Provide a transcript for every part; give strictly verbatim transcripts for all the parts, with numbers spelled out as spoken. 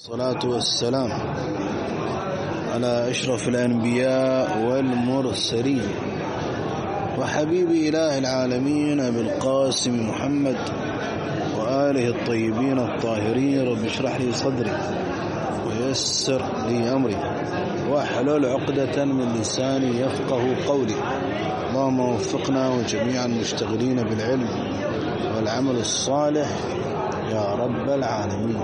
الصلاة والسلام على أشرف الأنبياء والمرسلين وحبيب إله العالمين أبي القاسم محمد وآله الطيبين الطاهرين. رب اشرح لي صدري ويسر لي أمري واحلل عقدة من لساني يفقه قولي. اللهم وفقنا وجميع المشتغلين بالعلم والعمل الصالح يا رب العالمين.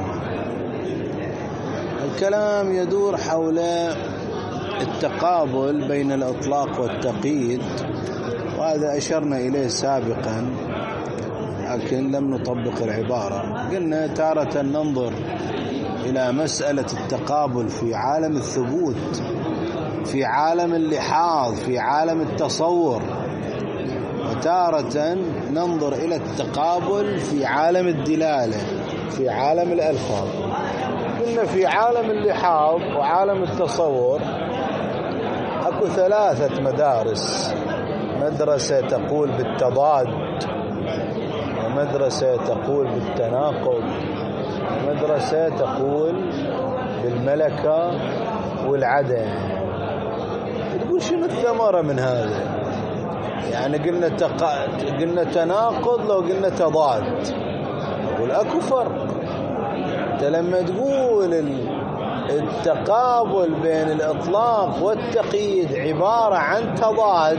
الكلام يدور حول التقابل بين الإطلاق والتقييد، وهذا أشرنا إليه سابقا لكن لم نطبق العبارة. قلنا تارة ننظر إلى مسألة التقابل في عالم الثبوت، في عالم اللحاظ، في عالم التصور، وتارة ننظر إلى التقابل في عالم الدلالة، في عالم الألفاظ. قلنا في عالم اللحاظ وعالم التصور أكو ثلاثة مدارس: مدرسة تقول بالتضاد، ومدرسة تقول بالتناقض، ومدرسة تقول بالملكة والعدم. تقول شنو الثمرة من هذا؟ يعني قلنا تق... قلنا تناقض، لو قلنا تضاد نقول أكو فرق. أنت لما تقول التقابل بين الإطلاق والتقييد عبارة عن تضاد،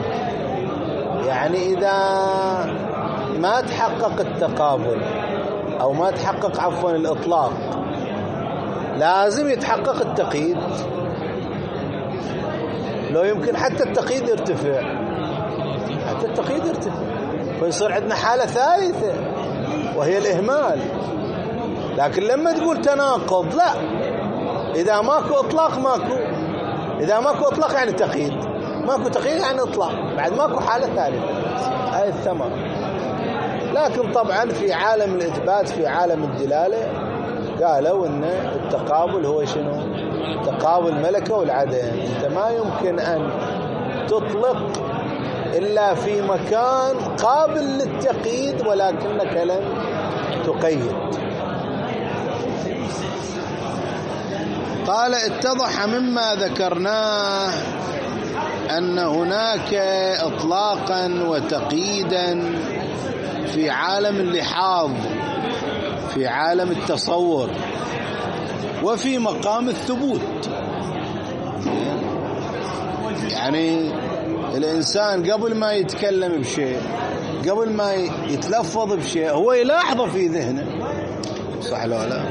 يعني إذا ما تحقق التقابل أو ما تحقق عفوا الإطلاق لازم يتحقق التقييد. لو يمكن حتى التقييد يرتفع، حتى التقييد يرتفع، فيصير عندنا حالة ثالثة وهي الإهمال. لكن لما تقول تناقض لا، إذا ماكو إطلاق ماكو، إذا ماكو إطلاق يعني تقييد، ماكو تقييد يعني إطلاق، بعد ماكو حالة ثالثة. هاي الثمرة. لكن طبعا في عالم الإثبات، في عالم الدلالة، قالوا إن التقابل هو شنو؟ تقابل ملكة والعدم. أنت ما يمكن أن تطلق إلا في مكان قابل للتقييد ولكنك لم تقيد. قال: اتضح مما ذكرناه أن هناك إطلاقا وتقييدا في عالم اللحاظ، في عالم التصور، وفي مقام الثبوت. يعني الإنسان قبل ما يتكلم بشيء، قبل ما يتلفظ بشيء، هو يلاحظه في ذهنه، صح ولا لا؟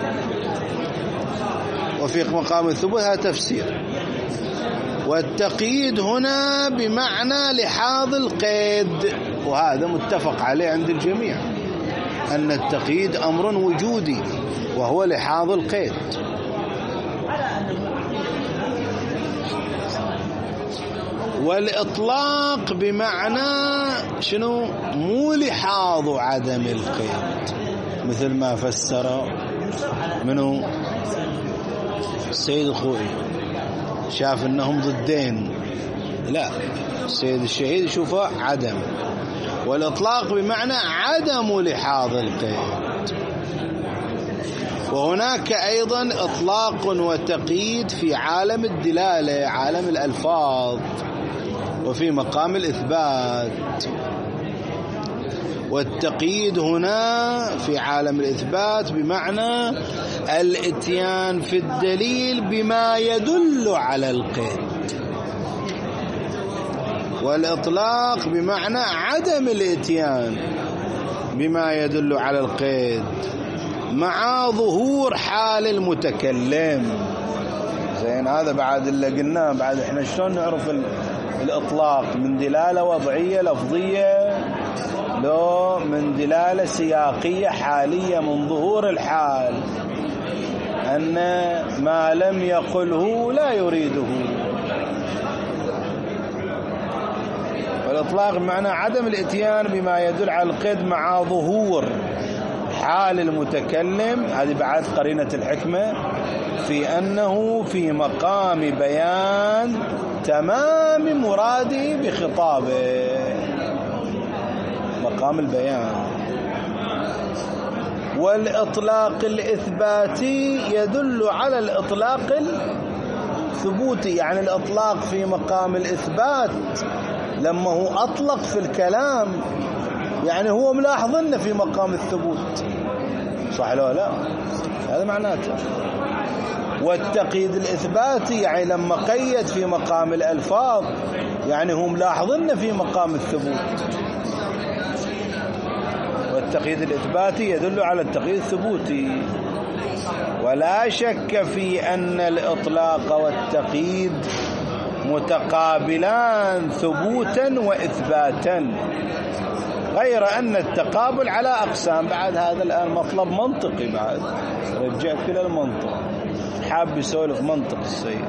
وفي مقام الثبوت هذا تفسير. والتقييد هنا بمعنى لحاظ القيد، وهذا متفق عليه عند الجميع أن التقييد أمر وجودي وهو لحاظ القيد. والإطلاق بمعنى شنو؟ مو لحاظ عدم القيد، مثل ما فسر منه السيد الخوئي، شاف انهم ضدين. لا، السيد الشهيد يشوفه عدم. والإطلاق بمعنى عدم لحاظ القيد. وهناك أيضا إطلاق وتقييد في عالم الدلالة، عالم الألفاظ، وفي مقام الإثبات. والتقييد هنا في عالم الإثبات بمعنى الإتيان في الدليل بما يدل على القيد. والإطلاق بمعنى عدم الإتيان بما يدل على القيد مع ظهور حال المتكلم. زين، هذا بعد اللي قلناه. بعد احنا شلون نعرف الإطلاق؟ من دلالة وضعية لفظية، لو من دلالة سياقية حالية، من ظهور الحال أن ما لم يقله لا يريده. والإطلاق بمعنى عدم الإتيان بما يدل على القيد مع ظهور حال المتكلم. هذه بعد قرينة الحكمة في أنه في مقام بيان تمام مراده بخطابه، مقام البيان. والإطلاق الإثباتي يدل على الإطلاق الثبوتي. يعني الإطلاق في مقام الإثبات لما هو أطلق في الكلام يعني هو ملاحظنا في مقام الثبوت، صح لو لا؟ هذا معناته. والتقييد الإثباتي يعني لما قيد في مقام الألفاظ يعني هم لاحظنا في مقام الثبوت. والتقييد الإثباتي يدل على التقييد الثبوتي. ولا شك في أن الإطلاق والتقييد متقابلان ثبوتا وإثباتا، غير أن التقابل على أقسام. بعد هذا الآن مطلب منطقي، بعد رجعت إلى المنطق، حاب يسولف منطق السيد.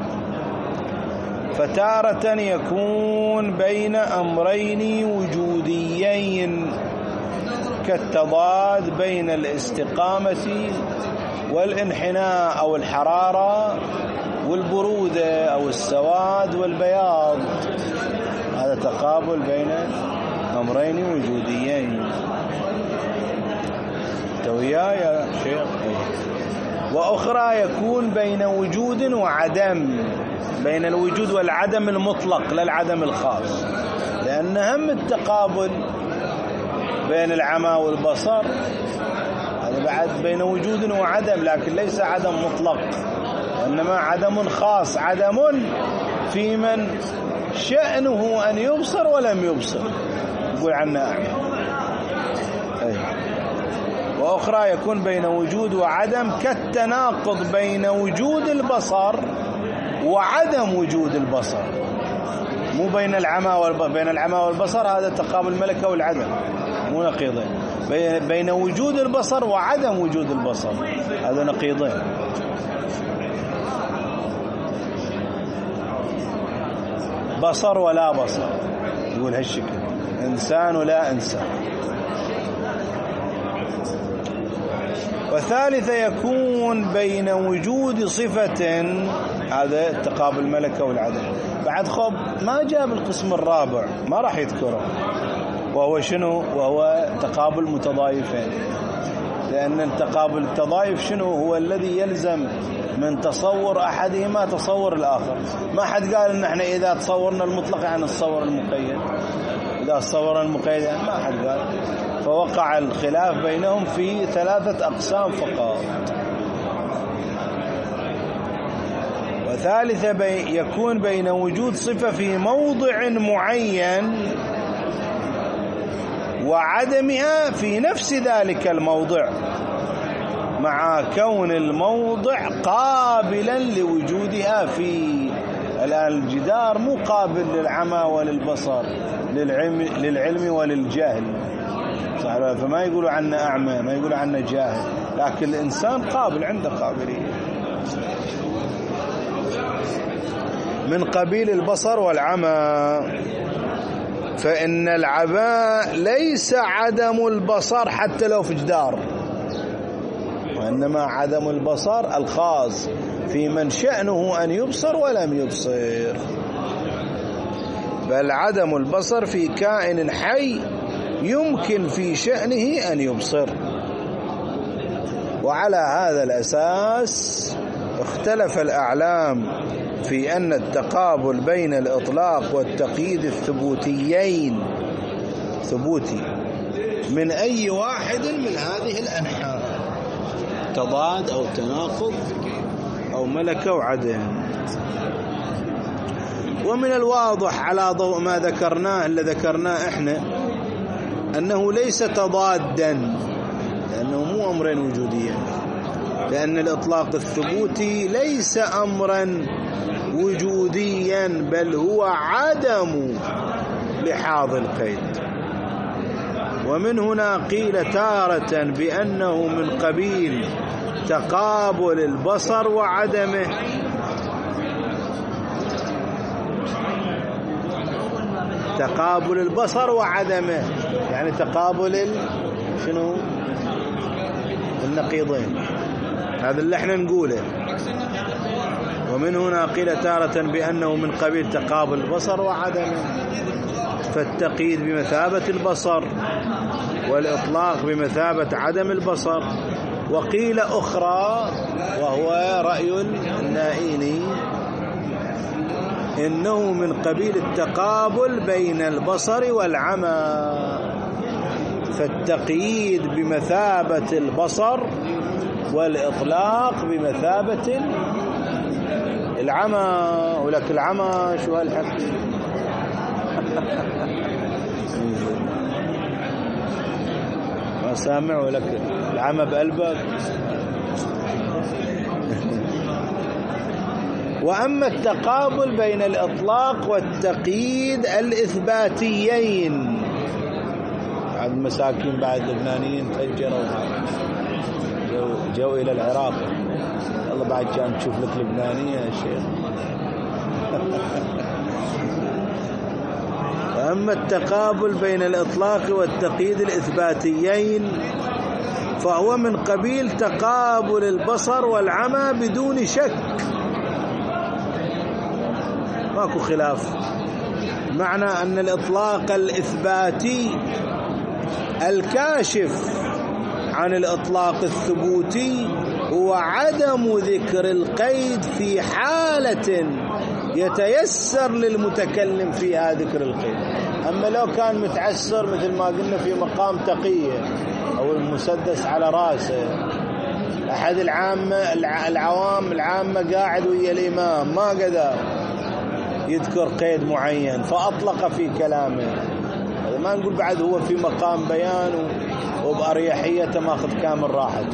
فتارة يكون بين أمرين وجوديين كالتضاد بين الاستقامة والانحناء أو الحرارة والبرودة أو السواد والبياض. هذا تقابل بين أمرين وجوديين. تويا يا شيخ. وأخرى يكون بين وجود وعدم، بين الوجود والعدم المطلق لا العدم الخاص، لأن هم التقابل بين العمى والبصر هذا بعد بين وجود وعدم، لكن ليس عدم مطلق، إنما عدم خاص، عدم في من شأنه أن يبصر ولم يبصر، يقول عنه أعمى. وأخرى يكون بين وجود وعدم كالتناقض بين وجود البصر وعدم وجود البصر، مو بين العمى والبصر. بين العمى والبصر هذا تقابل الملكة والعدم، مو نقيضين. بين وجود البصر وعدم وجود البصر هذا نقيضين. بصر ولا بصر، يقول هالشكل، إنسان ولا إنسان. وثالثة يكون بين وجود صفة، هذا تقابل الملكة والعدم. بعد خب ما جاب القسم الرابع، ما راح يذكره، وهو شنو؟ وهو تقابل متضايفين. لأن التقابل التضايف شنو؟ هو الذي يلزم من تصور أحدهما تصور الآخر. ما حد قال إن احنا إذا تصورنا المطلق يعني نتصور المقيد، إذا تصورنا المقيد يعني ما حد قال. فوقع الخلاف بينهم في ثلاثة أقسام فقط. وثالثة بي يكون بين وجود صفة في موضع معين وعدمها في نفس ذلك الموضع، مع كون الموضع قابلا لوجودها فيه. الآن الجدار مو قابل للعمى وللبصر، للعلم, للعلم وللجهل، صح؟ فما يقولوا عنه أعمى، ما يقولوا عنه جاهل، لكن الإنسان قابل، عنده قابلية من قبيل البصر والعمى. فإن العمى ليس عدم البصر حتى لو في جدار، وإنما عدم البصر الخاص في من شأنه أن يبصر ولم يبصر. بل عدم البصر في كائن حي يمكن في شأنه أن يبصر. وعلى هذا الأساس اختلف الأعلام في أن التقابل بين الإطلاق والتقييد الثبوتيين ثبوتي من أي واحد من هذه الأنحاء، تضاد أو تناقض أو ملكة وعدم. ومن الواضح على ضوء ما ذكرناه اللي ذكرناه إحنا أنه ليس تضادا، لأنه مو أمرين وجوديين، لأن الإطلاق الثبوتي ليس أمرا وجوديا بل هو عدم لحاظ القيد. ومن هنا قيل تارة بأنه من قبيل تقابل البصر وعدمه، تقابل البصر وعدمه يعني تقابل ال... شنو النقيضين، هذا اللي احنا نقوله. ومن هنا قيل تارة بأنه من قبيل تقابل البصر وعدمه، فالتقييد بمثابة البصر والإطلاق بمثابة عدم البصر، وقيل أخرى وهو رأي النائيني إنه من قبيل التقابل بين البصر والعمى، فالتقييد بمثابة البصر والإطلاق بمثابة العمى. ولك العمى شو هالحكي؟ ما سامع ولك العمى بقلبك. وأما التقابل بين الإطلاق والتقييد الإثباتيين، بعد مساكين بعد لبنانيين تهجروا جو, جو إلى العراق، الله بعد كان تشوف لك لبنانية يا شيخ. وأما التقابل بين الإطلاق والتقييد الإثباتيين فهو من قبيل تقابل البصر والعمى بدون شك، ماكو خلاف. معنى أن الإطلاق الإثباتي الكاشف عن الإطلاق الثبوتي هو عدم ذكر القيد في حالة يتيسر للمتكلم فيها ذكر القيد. أما لو كان متعسر مثل ما قلنا في مقام تقية أو المسدس على راسه، أحد العامة العوام العامة قاعد ويا الإمام ما قدر يذكر قيد معين فأطلق في كلامه، هذا ما نقول بعد هو في مقام بيان وبأريحية ماخذ كامل راحته.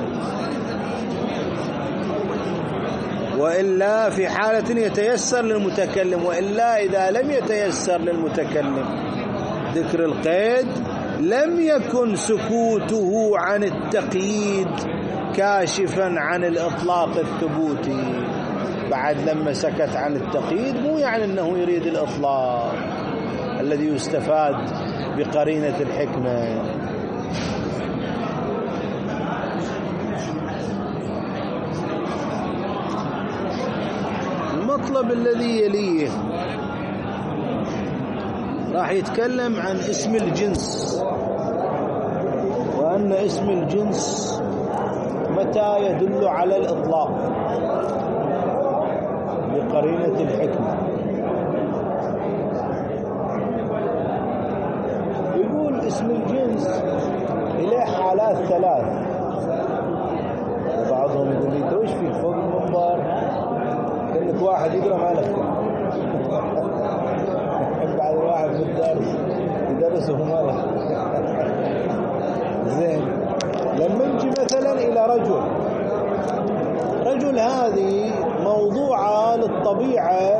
وإلا في حالة يتيسر للمتكلم، وإلا إذا لم يتيسر للمتكلم ذكر القيد لم يكن سكوته عن التقييد كاشفا عن الإطلاق الثبوتي. بعد لما سكت عن التقييد مو يعني أنه يريد الإطلاق الذي يستفاد بقرينة الحكمة. المطلب الذي يليه راح يتكلم عن اسم الجنس، وأن اسم الجنس متى يدل على الإطلاق بقرينة الحكمة. يقول اسم الجنس إليه حالات ثلاث، وبعضهم يقول لي توش فيك فوق المنبر كأنك واحد يقرأ مالك. بعد واحد في الدرس يدرسه مالك. زين، لما نجي مثلا إلى رجل، رجل هذه موضوعة للطبيعة،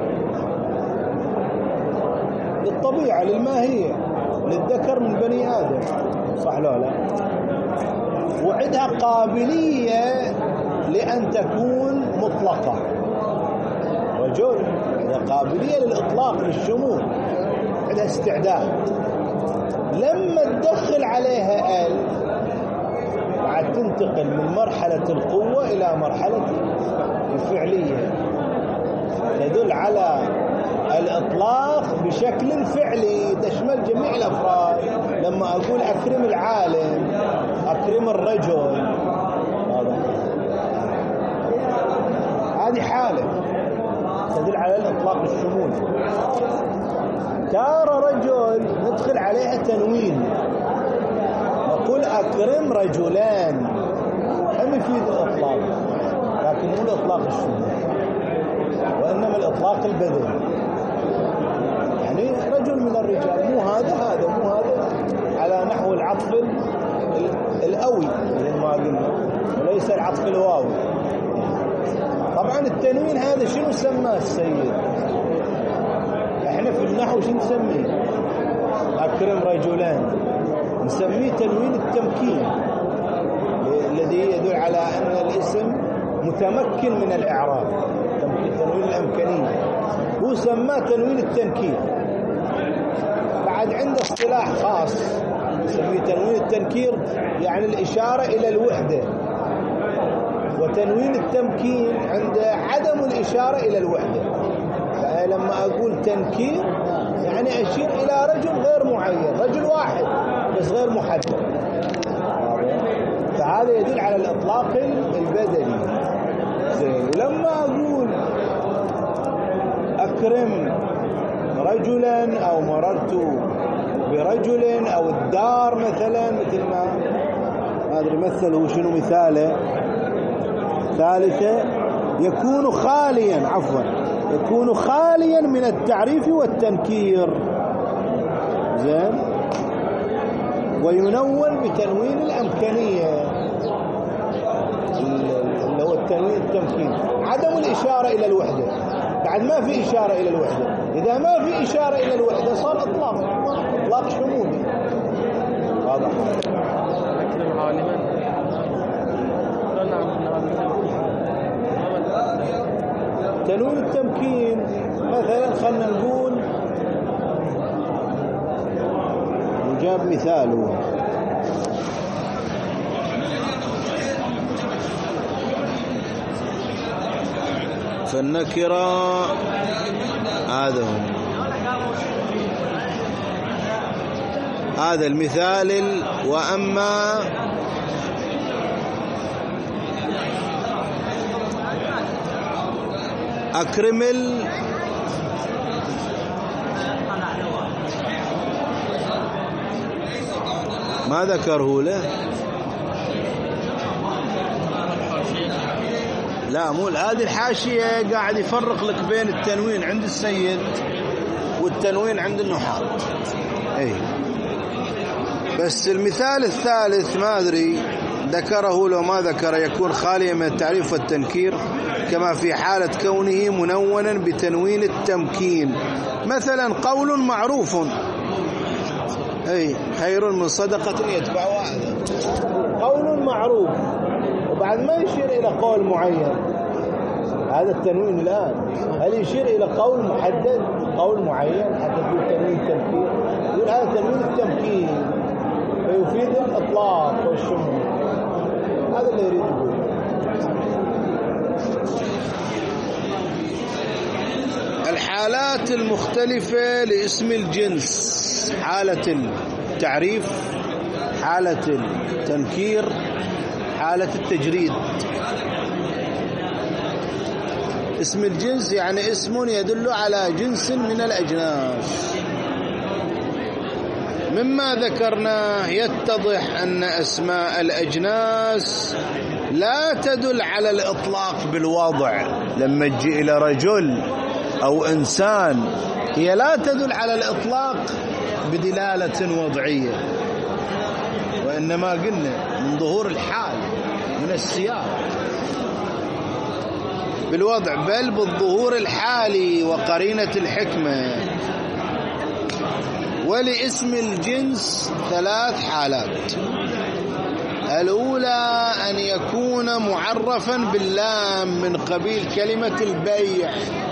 للطبيعة للماهية، للذكر من بني آدم، صح لا لا؟ وعندها قابلية لأن تكون مطلقة. رجل عندها قابلية للإطلاق للشمول، عندها استعداد. لما تدخل عليها ال بعد تنتقل من مرحلة القوة إلى مرحلة الفعلية، تدل على الإطلاق بشكل فعلي تشمل جميع الأفراد. لما أقول أكرم العالم، أكرم الرجل، هذه حالة تدل على الإطلاق الشمول. ترى رجل ندخل عليها تنوين، نقول أكرم رجلان، هم يفيد الإطلاق، لكن مو الإطلاق الشمول، وإنما الإطلاق البدني. يعني رجل من الرجال، مو هذا هذا مو هذا، على نحو العطف الأوي زي ما قلنا، وليس العطف الواوي. طبعا التنوين هذا شنو سماه السيد؟ احنا في النحو شنو نسميه؟ أكرم رجلان نسميه تنوين التمكين، الذي يدل على أن الاسم متمكن من الإعراب، تنوين الأمكانية. هو سماه تنوين التنكير. بعد عنده اصطلاح خاص يسميه تنوين التنكير، يعني الإشارة إلى الوحدة. وتنوين التمكين عند عدم الإشارة إلى الوحدة. فلما أقول تنكير يعني أشير إلى رجل غير معين، رجل واحد بس غير محدد. فهذا يدل على الإطلاق البدني. زين. ولما أقول أكرم رجلا أو مررت برجل أو الدار مثلا، مثل ما ما أدري مثله شنو مثاله. ثالثة يكون خاليا عفوا يكون خاليا من التعريف والتنكير. زين. وينون بتنوين الأمكانية اللي هو التنوين التمكين. عدم الإشارة إلى الوحدة، بعد ما في إشارة إلى الوحدة. إذا ما في إشارة إلى الوحدة صار إطلاق إطلاق شمولي. واضح. أكرم عالما تنوين التمكين مثلا خلنا نقول نجاب مثاله فالنكرة هذا هو هذا المثال. وأما أكرم ما ذكره له، لا مو هذه الحاشية قاعد يفرق لك بين التنوين عند السيد والتنوين عند النحاة. اي بس المثال الثالث ما أدري ذكره لو ما ذكر، يكون خاليا من التعريف والتنكير كما في حالة كونه منونا بتنوين التمكين. مثلا قول معروف أي خير من صدقة يتبعها أذى. قول معروف وبعد ما يشير إلى قول معين، هذا التنوين الآن هل يشير إلى قول محدد قول معين حتى يكون تنوين التمكين؟ يقول هذا تنوين التمكين فيفيد الإطلاق والشمول. هذا اللي يريد يقول. الحالات المختلفة لاسم الجنس: حالة التعريف، حالة التنكير، حالة التجريد. اسم الجنس يعني اسم يدل على جنس من الأجناس. مما ذكرناه يتضح أن أسماء الأجناس لا تدل على الإطلاق بالوضع. لما تجي إلى رجل أو إنسان هي لا تدل على الإطلاق بدلالة وضعية، وإنما قلنا من ظهور الحال من السياق بالوضع، بل بالظهور الحالي وقرينة الحكمة. ولاسم الجنس ثلاث حالات: الأولى أن يكون معرفا باللام من قبيل كلمة البيع،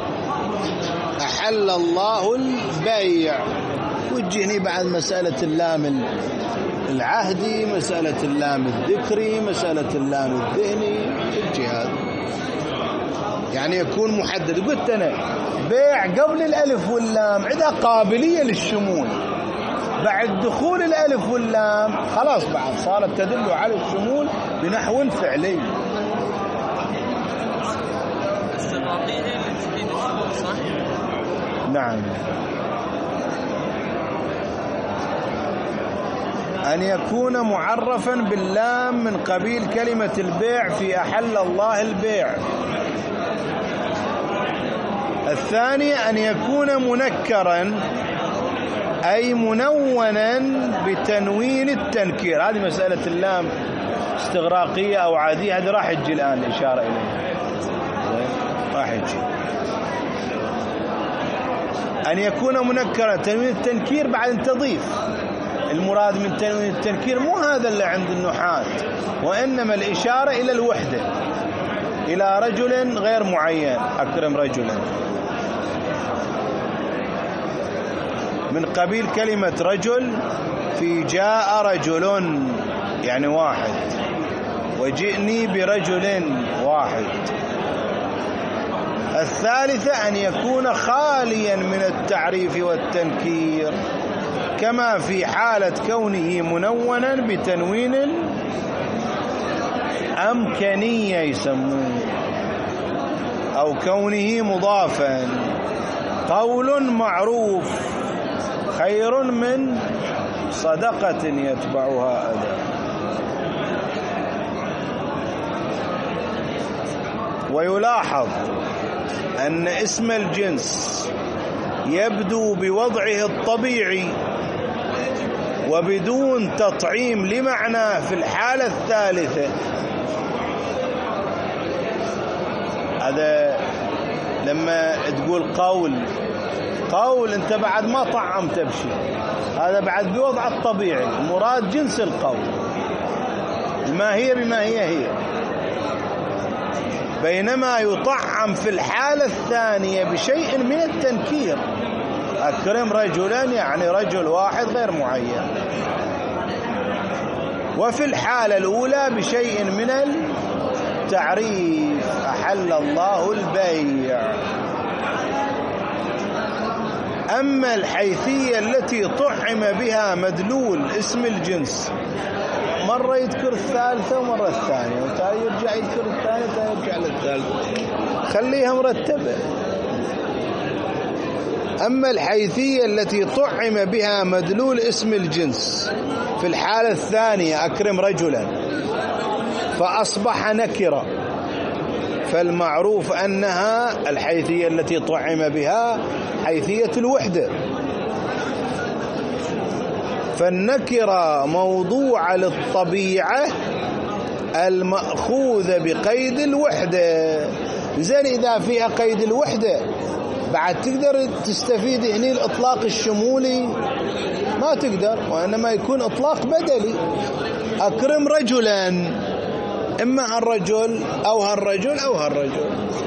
أحل الله البيع، وجهني بعد مسألة اللام العهدي، مسألة اللام الذكري، مسألة اللام الذهني، الجهاد. يعني يكون محدد. قلت أنا بيع قبل الألف واللام عندها قابلية للشمول، بعد دخول الألف واللام خلاص بعد صارت تدل على الشمول بنحو فعلي. نعم. أن يكون معرفا باللام من قبيل كلمة البيع في أحل الله البيع. الثاني أن يكون منكرا أي منونا بتنوين التنكير. هذه مسألة اللام استغراقية أو عادية، هذه راح يجي الآن الإشارة إليها، راح يجي. أن يكون منكرا تنوين التنكير بعد أن تضيف. المراد من تنوين التنكير مو هذا اللي عند النحاة، وإنما الإشارة إلى الوحدة، إلى رجل غير معين. أكرم رجلا من قبيل كلمة رجل في جاء رجل يعني واحد، وجئني برجل واحد. الثالثة أن يكون خاليا من التعريف والتنكير كما في حالة كونه منونا بتنوين أمكنية يسموه أو كونه مضافا. قول معروف خير من صدقة يتبعها أذى. ويلاحظ أن اسم الجنس يبدو بوضعه الطبيعي وبدون تطعيم لمعنى في الحالة الثالثة. هذا لما تقول قول قول انت بعد ما طعمت بشيء، هذا بعد بوضع الطبيعي، مراد جنس القول، ما هي بما هي هي. بينما يطعم في الحالة الثانية بشيء من التنكير، أكرم رجلا يعني رجل واحد غير معين، وفي الحالة الأولى بشيء من التعريف، أحل الله البيع. أما الحيثية التي طعم بها مدلول اسم الجنس، مرة يذكر الثالثة ومرة الثانية، وتالي يرجع يذكر الثانية وتالي يرجع للثالثة، خليها مرتبة. أما الحيثية التي طعم بها مدلول اسم الجنس في الحالة الثانية أكرم رجلا فأصبح نكرة، فالمعروف أنها الحيثية التي طعم بها حيثية الوحدة، فالنكرة موضوعة للطبيعة المأخوذة بقيد الوحدة. زين إذا فيها قيد الوحدة بعد تقدر تستفيد هنا الإطلاق الشمولي؟ ما تقدر، وإنما يكون إطلاق بدلي. أكرم رجلا، إما هالرجل أو هالرجل أو هالرجل.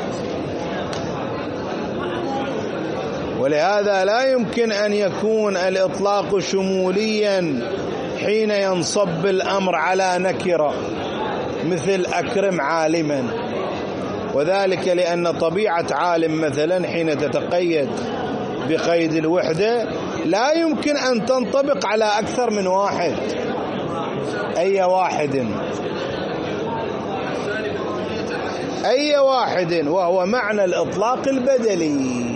ولهذا لا يمكن أن يكون الإطلاق شموليا حين ينصب الأمر على نكرة مثل أكرم عالما، وذلك لأن طبيعة عالم مثلا حين تتقيد بقيد الوحدة لا يمكن أن تنطبق على أكثر من واحد، أي واحد أي واحد، وهو معنى الإطلاق البدلي.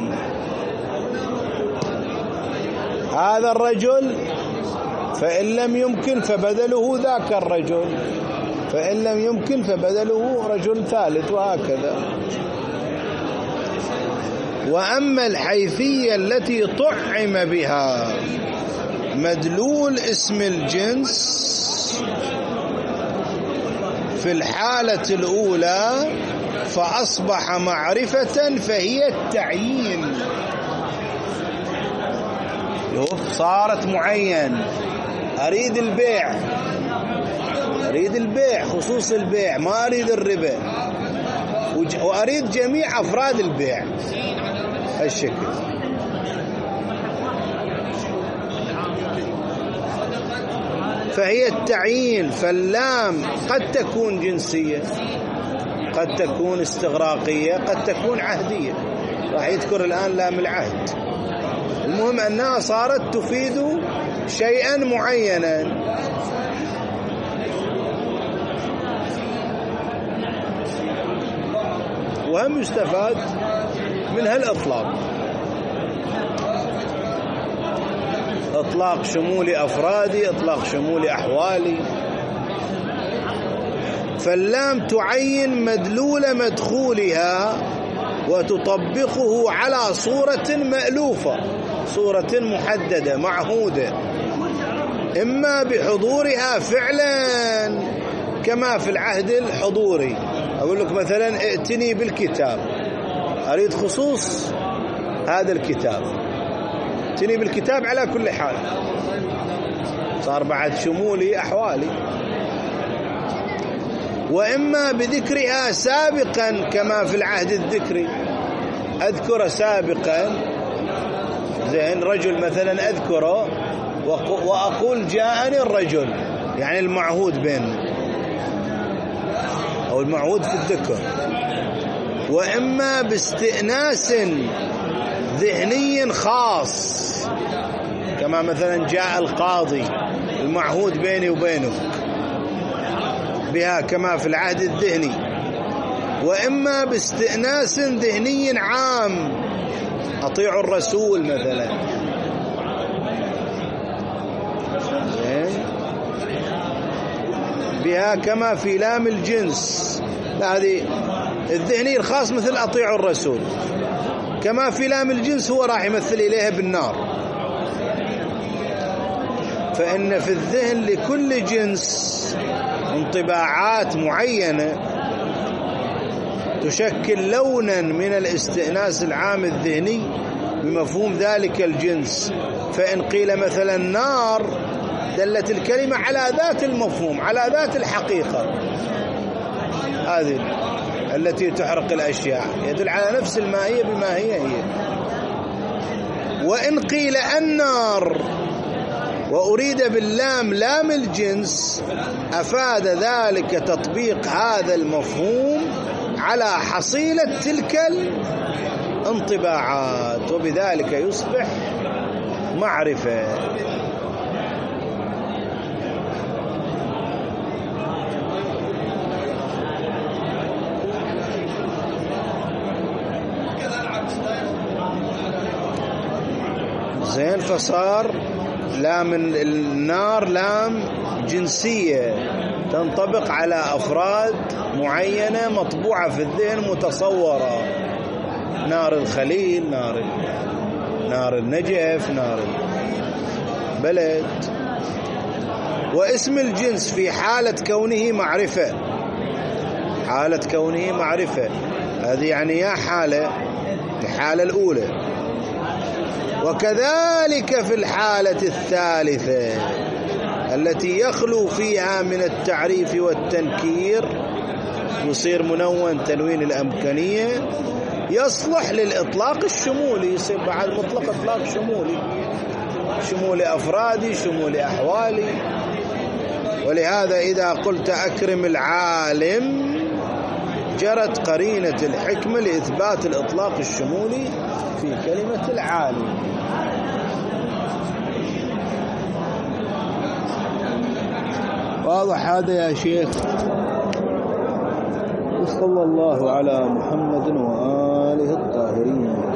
هذا الرجل فإن لم يمكن فبدله ذاك الرجل، فإن لم يمكن فبدله رجل ثالث، وهكذا. وأما الحيثية التي طعم بها مدلول اسم الجنس في الحالة الأولى فأصبح معرفة، فهي التعيين. صارت معين، أريد البيع، أريد البيع خصوص البيع، ما أريد الربا، وأريد جميع أفراد البيع هالشكل. فهي التعيين. فاللام قد تكون جنسية، قد تكون استغراقية، قد تكون عهدية. راح يذكر الآن لام العهد. المهم أنها صارت تفيد شيئا معينا. وهم يستفاد من هالإطلاق، إطلاق شمولي أفرادي، إطلاق شمولي أحوالي. فاللام تعين مدلول مدخولها وتطبقه على صورة مألوفة، صورة محددة معهودة، إما بحضورها فعلا كما في العهد الحضوري. أقول لك مثلا ائتني بالكتاب، أريد خصوص هذا الكتاب، ائتني بالكتاب على كل حال، صار بعد شمولي أحوالي. وإما بذكرها سابقا كما في العهد الذكري، أذكر سابقا، زين رجل مثلا أذكره وأقول جاءني الرجل، يعني المعهود بيننا أو المعهود في الذكر. وإما باستئناس ذهني خاص، كما مثلا جاء القاضي، المعهود بيني وبينه. بها كما في العهد الذهني، وإما باستئناس ذهني عام، أطيعوا الرسول مثلا، بها كما في لام الجنس. هذه الذهني الخاص مثل أطيعوا الرسول، كما في لام الجنس هو راح يمثل إليها بالنار. فإن في الذهن لكل جنس انطباعات معينة تشكل لونا من الاستئناس العام الذهني بمفهوم ذلك الجنس. فإن قيل مثلا نار دلت الكلمة على ذات المفهوم، على ذات الحقيقة، هذه التي تحرق الأشياء، يدل على نفس الماهية بما هي هي. وإن قيل النار وأريد باللام لام الجنس أفاد ذلك تطبيق هذا المفهوم على حصيلة تلك الانطباعات، وبذلك يصبح معرفة. زين، فصار لام النار لام جنسية تنطبق على أفراد معينة مطبوعة في الذهن متصورة، نار الخليل، نار نار النجف، نار البلد. واسم الجنس في حالة كونه معرفة، حالة كونه معرفة هذه يعني يا حالة، الحالة الأولى. وكذلك في الحالة الثالثة التي يخلو فيها من التعريف والتنكير، يصير منون تنوين الأمكانية، يصلح للإطلاق الشمولي، يصير بعد مطلق إطلاق شمولي، شمول أفرادي، شمول أحوالي. ولهذا إذا قلت أكرم العالم جرت قرينة الحكمة لإثبات الإطلاق الشمولي في كلمة العالم. واضح هذا يا شيخ؟ صلى الله على محمد وآله الطاهرين.